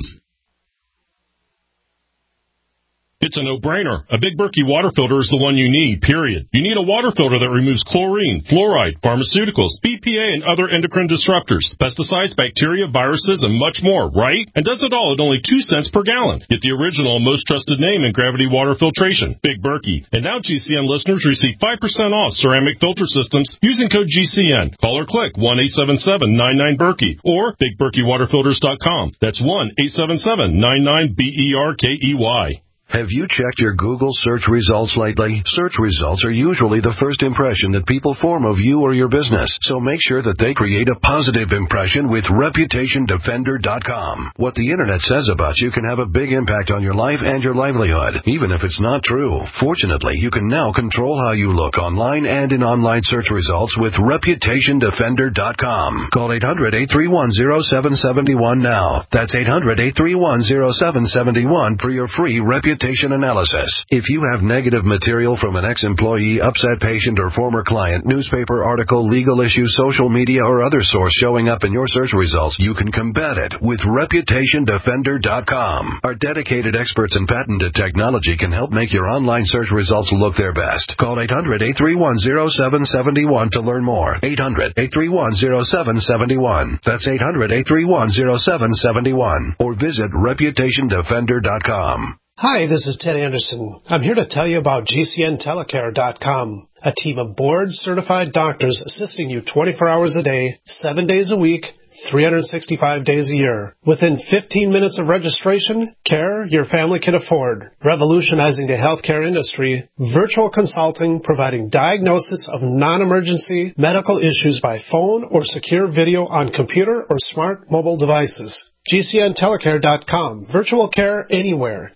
It's a no-brainer. A Big Berkey water filter is the one you need, period. You need a water filter that removes chlorine, fluoride, pharmaceuticals, B P A, and other endocrine disruptors, pesticides, bacteria, viruses, and much more, right? And does it all at only two cents per gallon. Get the original and most trusted name in gravity water filtration, Big Berkey. And now G C N listeners receive five percent off ceramic filter systems using code G C N. Call or click one eight seven seven nine nine Berkey or big berkey water filters dot com. That's one eight seven seven nine nine B E R K E Y. Have you checked your Google search results lately? Search results are usually the first impression that people form of you or your business, so make sure that they create a positive impression with reputation defender dot com. What the Internet says about you can have a big impact on your life and your livelihood, even if it's not true. Fortunately, you can now control how you look online and in online search results with reputation defender dot com. Call eight hundred eight three one zero seven seven one now. That's eight hundred eight three one zero seven seven one for your free reputation analysis. If you have negative material from an ex-employee, upset patient, or former client, newspaper article, legal issue, social media, or other source showing up in your search results, you can combat it with reputation defender dot com. Our dedicated experts in patented technology can help make your online search results look their best. Call eight hundred eight three one zero seven seven one to learn more. eight hundred eight three one zero seven seven one. That's eight hundred eight three one zero seven seven one. Or visit reputation defender dot com. Hi, this is Ted Anderson. I'm here to tell you about G C N telecare dot com, a team of board-certified doctors assisting you twenty-four hours a day, seven days a week, three hundred sixty-five days a year. Within fifteen minutes of registration, care your family can afford. Revolutionizing the healthcare industry, virtual consulting providing diagnosis of non-emergency medical issues by phone or secure video on computer or smart mobile devices. G C N telecare dot com. Virtual care anywhere.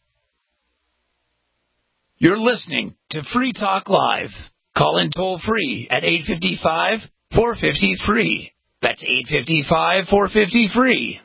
You're listening to Free Talk Live. Call in toll free at eight five five, four five zero, free. That's eight five five, four five zero, free.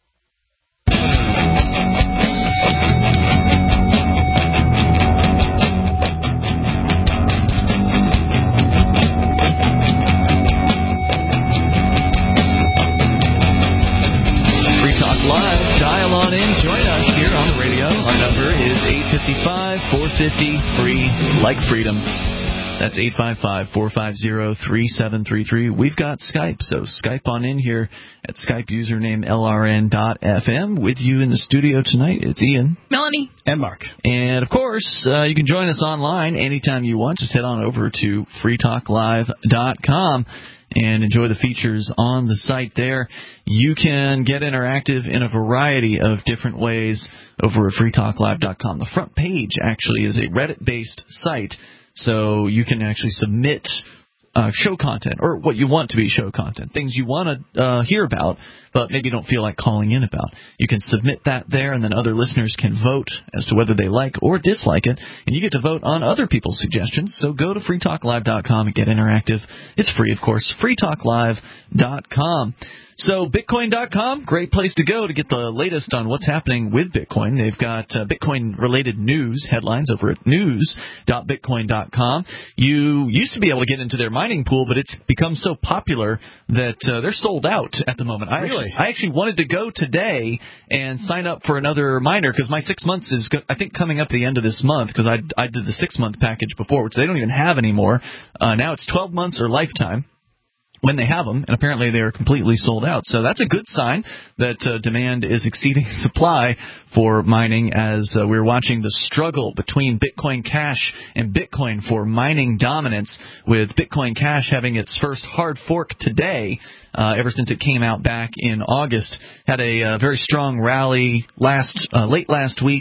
Free Talk Live. Dial on in. Join us here on the radio. Our number is eight five five, four five zero, free, like freedom. That's eight five five, four five zero, three seven three three. We've got Skype, so Skype on in here at Skype username L R N dot F M. With you in the studio tonight, it's Ian. Melanie. And Mark. And, of course, uh, you can join us online anytime you want. Just head on over to free talk live dot com and enjoy the features on the site there. You can get interactive in a variety of different ways over at free talk live dot com. The front page actually is a Reddit-based site, so you can actually submit uh, show content, or what you want to be show content, things you want to uh, hear about, but maybe don't feel like calling in about. You can submit that there, and then other listeners can vote as to whether they like or dislike it, and you get to vote on other people's suggestions. So go to free talk live dot com and get interactive. It's free, of course, free talk live dot com. So Bitcoin dot com, great place to go to get the latest on what's happening with Bitcoin. They've got uh, Bitcoin-related news headlines over at news dot bitcoin dot com. You used to be able to get into their mining pool, but it's become so popular that uh, they're sold out at the moment. I Really? Actually, I actually wanted to go today and sign up for another miner because my six months is, I think, coming up at the end of this month because I, I did the six-month package before, which they don't even have anymore. Uh, now it's twelve months or lifetime when they have them, and apparently they are completely sold out. So that's a good sign that uh, demand is exceeding supply for mining as uh, we're watching the struggle between Bitcoin Cash and Bitcoin for mining dominance, with Bitcoin Cash having its first hard fork today uh, ever since it came out back in August. Had a uh, very strong rally last uh, late last week.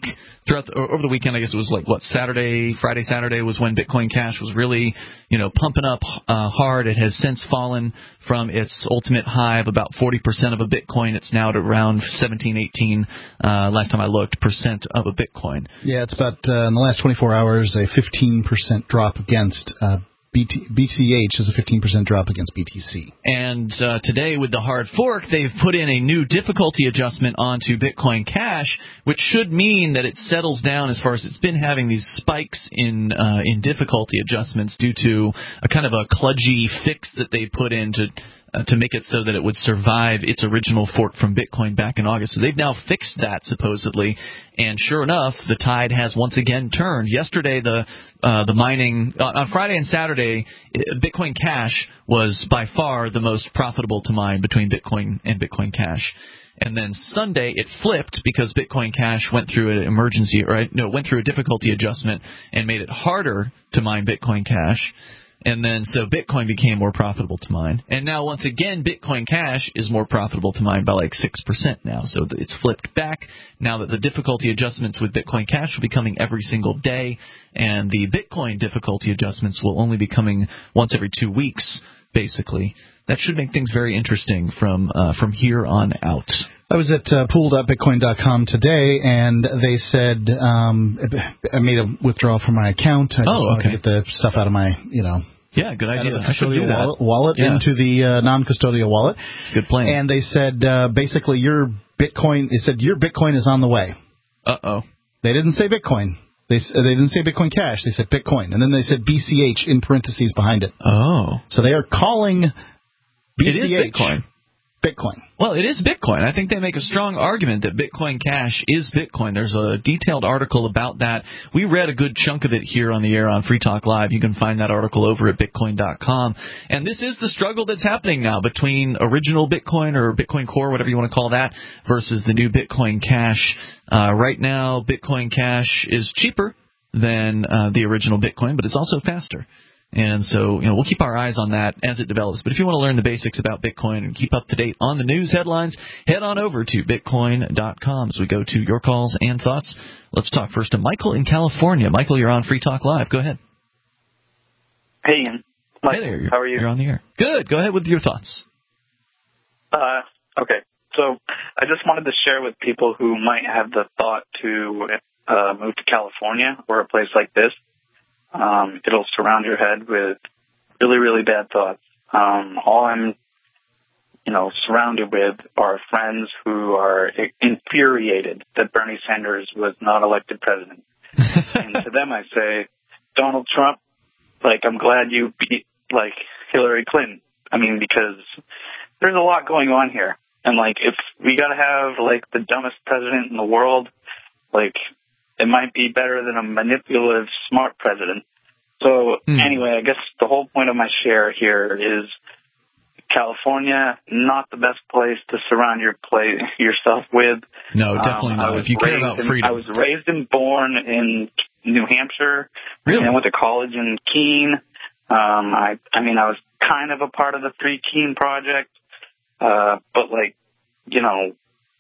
throughout the, over the weekend, I guess it was like, what, Saturday, Friday, Saturday was when Bitcoin Cash was really, you know, pumping up uh, hard. It has since fallen from its ultimate high of about forty percent of a Bitcoin. It's now at around seventeen, eighteen, uh, last time I looked, percent of a Bitcoin. Yeah, it's about, uh, in the last twenty-four hours, a fifteen percent drop against uh B T, B C H is a fifteen percent drop against B T C. And uh, today with the hard fork, they've put in a new difficulty adjustment onto Bitcoin Cash, which should mean that it settles down as far as it's been having these spikes in uh, in difficulty adjustments due to a kind of a kludgy fix that they put in to Uh, to make it so that it would survive its original fork from Bitcoin back in August. So they've now fixed that, supposedly, and sure enough, the tide has once again turned. Yesterday, the uh, the mining, uh, on Friday and Saturday, Bitcoin Cash was by far the most profitable to mine between Bitcoin and Bitcoin Cash. And then Sunday, it flipped because Bitcoin Cash went through an emergency, right? No, went through a difficulty adjustment and made it harder to mine Bitcoin Cash. And then so Bitcoin became more profitable to mine. And now once again, Bitcoin Cash is more profitable to mine by like six percent now. So it's flipped back now that the difficulty adjustments with Bitcoin Cash will be coming every single day. And the Bitcoin difficulty adjustments will only be coming once every two weeks, basically. That should make things very interesting from uh, from here on out. I was at uh, pool dot bitcoin dot com today, and they said um, I made a withdrawal from my account. I just oh, wanted okay. to get the stuff out of my, you know, Yeah, good idea. Out of the I should do that. wallet, wallet Yeah. into the uh, non-custodial wallet. It's a good plan. And they said uh, basically your Bitcoin. They said your Bitcoin is on the way. Uh oh. They didn't say Bitcoin. They they didn't say Bitcoin Cash. They said Bitcoin, and then they said B C H in parentheses behind it. Oh. So they are calling B C H it is Bitcoin. Bitcoin. Well, it is Bitcoin. I think they make a strong argument that Bitcoin Cash is Bitcoin. There's a detailed article about that. We read a good chunk of it here on the air on Free Talk Live. You can find that article over at bitcoin dot com. And this is the struggle that's happening now between original Bitcoin or Bitcoin Core, whatever you want to call that, versus the new Bitcoin Cash. Uh, right now, Bitcoin Cash is cheaper than uh, the original Bitcoin, but it's also faster. And so, you know, we'll keep our eyes on that as it develops. But if you want to learn the basics about Bitcoin and keep up to date on the news headlines, head on over to bitcoin dot com as we go to your calls and thoughts. Let's talk first to Michael in California. Michael, you're on Free Talk Live. Go ahead. Hey, Ian. Michael, hey there. How are you? You're on the air. Good. Go ahead with your thoughts. Uh, okay. So I just wanted to share with people who might have the thought to uh, move to California or a place like this. Um, it'll surround your head with really, really bad thoughts. Um, all I'm, you know, surrounded with are friends who are infuriated that Bernie Sanders was not elected president. And to them I say, Donald Trump, like, I'm glad you beat, like, Hillary Clinton. I mean, because there's a lot going on here. And, like, if we got to have, like, the dumbest president in the world, like, it might be better than a manipulative, smart president. So hmm. anyway, I guess the whole point of my share here is California, not the best place to surround your play, yourself with. No, definitely um, not. If you care about in, freedom. I was raised and born in New Hampshire. Really? And I went to college in Keene. Um, I, I mean, I was kind of a part of the Free Keene Project. Uh, but, like, you know,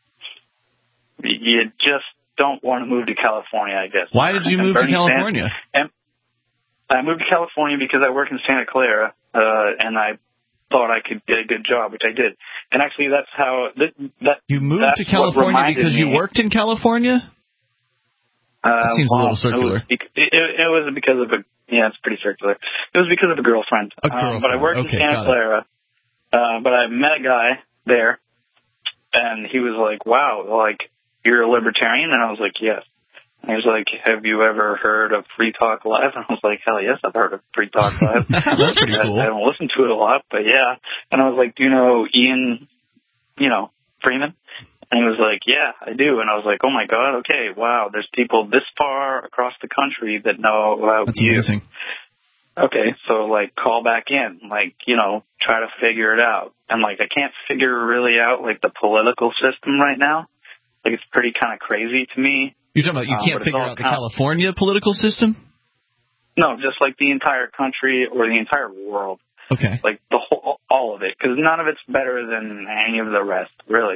you just don't want to move to California, I guess. Why did you move to California? And I moved to California because I work in Santa Clara, uh, and I thought I could get a good job, which I did. And actually, that's how that. that you moved that's to California because me. you worked in California? Uh, that seems well, a little circular. It was, it, it was because of a yeah, it's pretty circular. It was because of a girlfriend. A girlfriend. Um, but I worked okay, in Santa Clara. Uh, but I met a guy there, and he was like, "Wow, like you're a libertarian?" And I was like, "Yes." And he was like, "Have you ever heard of Free Talk Live?" And I was like, "Hell yes, I've heard of Free Talk Live." That's pretty I, cool. I don't listen to it a lot, but yeah. And I was like, "Do you know Ian, you know, Freeman?" And he was like, "Yeah, I do." And I was like, "Oh my God, okay, wow, there's people this far across the country that know about That's you." amazing. Okay, so, like, call back in, like, you know, try to figure it out. And, like, I can't figure really out, like, the political system right now. Like, it's pretty kind of crazy to me. You're talking about you um, can't figure out the California of, political system? No, just, like, the entire country or the entire world. Okay. Like, the whole, all of it. Because none of it's better than any of the rest, really.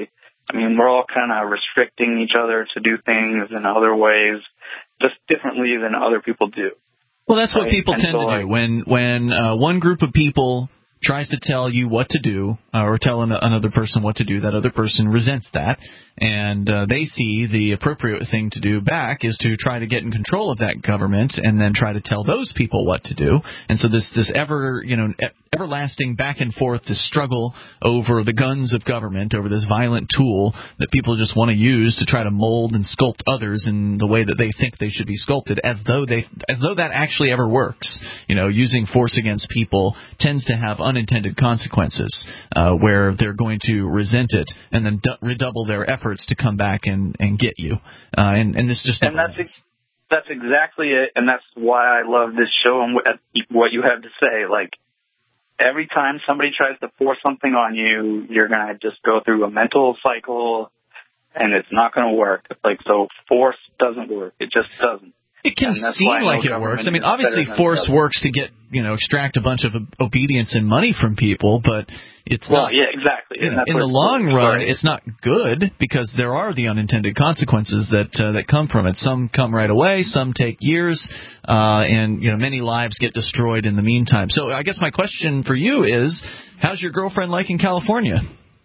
I mean, we're all kind of restricting each other to do things in other ways, just differently than other people do. Well, that's what right? people and tend so, to like, do. When when uh, one group of people tries to tell you what to do uh, or tell an- another person what to do, that other person resents that, and uh, they see the appropriate thing to do back is to try to get in control of that government and then try to tell those people what to do. And so this this ever you know e- everlasting back and forth, this struggle over the guns of government, over this violent tool that people just want to use to try to mold and sculpt others in the way that they think they should be sculpted, as though they as though that actually ever works. You know, using force against people tends to have unintended consequences, uh, where they're going to resent it and then du- redouble their efforts to come back and, and get you. Uh, and, and this just and that's ex- that's exactly it, and that's why I love this show and what, what you have to say. Like, every time somebody tries to force something on you, you're gonna just go through a mental cycle, and it's not gonna work. Like, so force doesn't work. It just doesn't. It can seem like it works. I mean, obviously force works to get, you know, extract a bunch of obedience and money from people, but it's well, not. yeah, exactly. You know, in the long run, it's not good because there are the unintended consequences that uh, that come from it. Some come right away, some take years, uh, and you know, many lives get destroyed in the meantime. So, I guess my question for you is, how's your girlfriend like in California?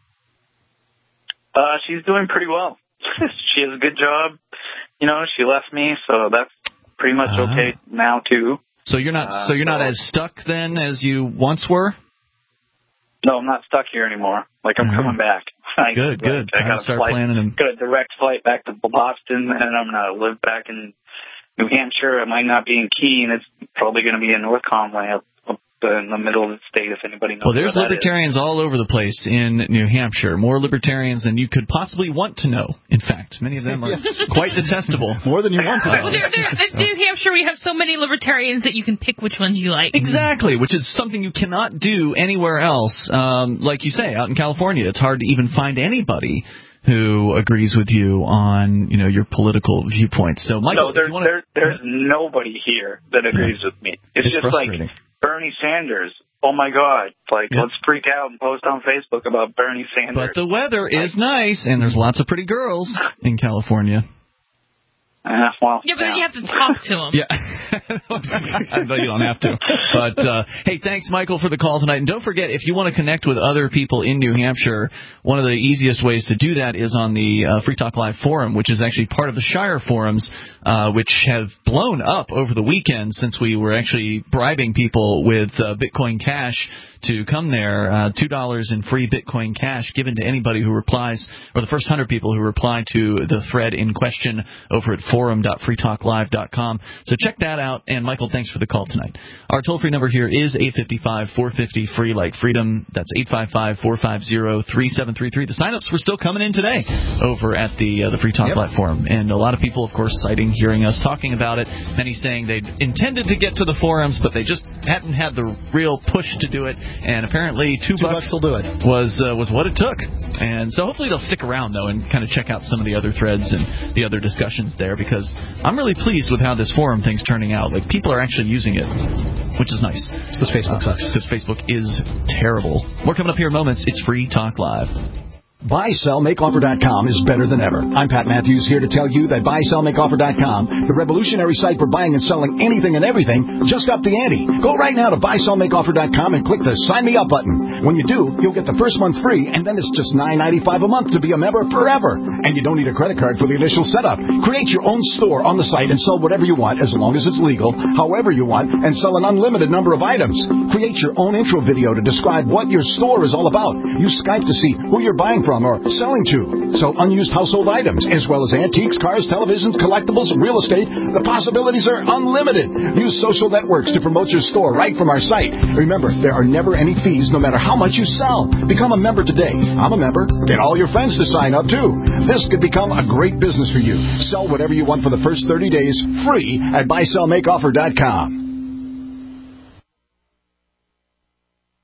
Uh, she's doing pretty well. She has a good job. You know, she left me, so that's pretty much uh-huh. okay now too. So you're not uh, so you're so, not as stuck then as you once were? No, I'm not stuck here anymore. Like, I'm uh-huh. coming back. I, good, like, good. I got to start flight, planning and got a direct flight back to Boston, and I'm gonna live back in New Hampshire. It might not be in Keene. It's probably going to be in North Conway, up, up in the middle of the state, if anybody knows. Well, there's where that libertarians is. all over the place in New Hampshire. More libertarians than you could possibly want to know. In fact, many of them are quite detestable. More than you want to know. Well, there, there, in New Hampshire, we have so many libertarians that you can pick which ones you like. Exactly, which is something you cannot do anywhere else. Um, like you say, out in California, it's hard to even find anybody who agrees with you on, you know, your political viewpoints. So, Michael, no, there, wanna... there, there's nobody here that agrees yeah. with me. It's, it's just like Bernie Sanders. Oh, my God. Like, yeah. let's freak out and post on Facebook about Bernie Sanders. But the weather is nice, and there's lots of pretty girls in California. Uh, well, yeah, but yeah. you have to talk to them. Yeah. No, you don't have to. But, uh, hey, thanks, Michael, for the call tonight. And don't forget, if you want to connect with other people in New Hampshire, one of the easiest ways to do that is on the uh, Free Talk Live forum, which is actually part of the Shire forums, uh, which have blown up over the weekend since we were actually bribing people with uh, Bitcoin Cash to come there. Uh, two dollars in free Bitcoin Cash given to anybody who replies, or the first one hundred people who reply to the thread in question over at forum dot free talk live dot com. So check that out. And, Michael, thanks for the call tonight. Our toll-free number here is eight five five, four five zero, free like freedom. That's eight five five, four five zero, three seven three three. The sign-ups were still coming in today over at the uh, the Free Talk yep. Live forum. And a lot of people, of course, citing hearing us talking about it. Many saying they intended to get to the forums, but they just hadn't had the real push to do it. And apparently two, two bucks, bucks will do it. Was, uh, was what it took. And so hopefully they'll stick around, though, and kind of check out some of the other threads and the other discussions there, because I'm really pleased with how this forum thing's turning out. Like, people are actually using it, which is nice. Because Facebook uh, sucks. Because Facebook is terrible. More coming up here in moments. It's Free Talk Live. buy sell make offer dot com is better than ever. I'm Pat Matthews, here to tell you that buy sell make offer dot com, the revolutionary site for buying and selling anything and everything, just upped the ante. Go right now to buy sell make offer dot com and click the Sign Me Up button. When you do, you'll get the first month free, and then it's just nine ninety-five a month to be a member forever. And you don't need a credit card for the initial setup. Create your own store on the site and sell whatever you want, as long as it's legal, however you want, and sell an unlimited number of items. Create your own intro video to describe what your store is all about. Use Skype to see who you're buying from from or selling to. Sell unused household items, as well as antiques, cars, televisions, collectibles, real estate. The possibilities are unlimited. Use social networks to promote your store right from our site. Remember, there are never any fees, no matter how much you sell. Become a member today. I'm a member. Get all your friends to sign up, too. This could become a great business for you. Sell whatever you want for the first thirty days, free at buy sell make offer dot com.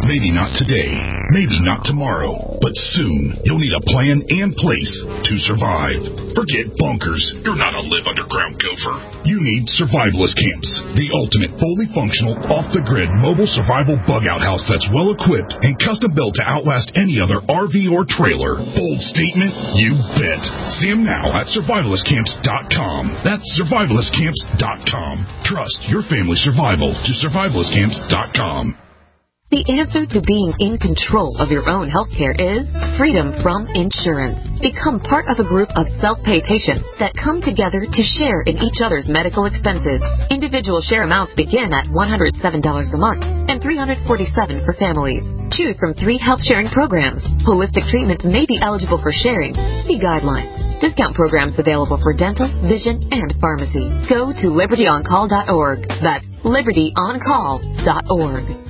Maybe not today, maybe not tomorrow, but soon you'll need a plan and place to survive. Forget bunkers. You're not a live underground gopher. You need survivalist camps, the ultimate fully functional, off-the-grid mobile survival bug-out house that's well-equipped and custom-built to outlast any other R V or trailer. Bold statement? You bet. See them now at survivalist camps dot com. That's survivalist camps dot com. Trust your family's survival to survivalist camps dot com. The answer to being in control of your own healthcare is freedom from insurance. Become part of a group of self-pay patients that come together to share in each other's medical expenses. Individual share amounts begin at one hundred seven dollars a month and three hundred forty-seven dollars for families. Choose from three health sharing programs. Holistic treatments may be eligible for sharing. See guidelines. Discount programs available for dental, vision, and pharmacy. Go to liberty on call dot org. That's liberty on call dot org.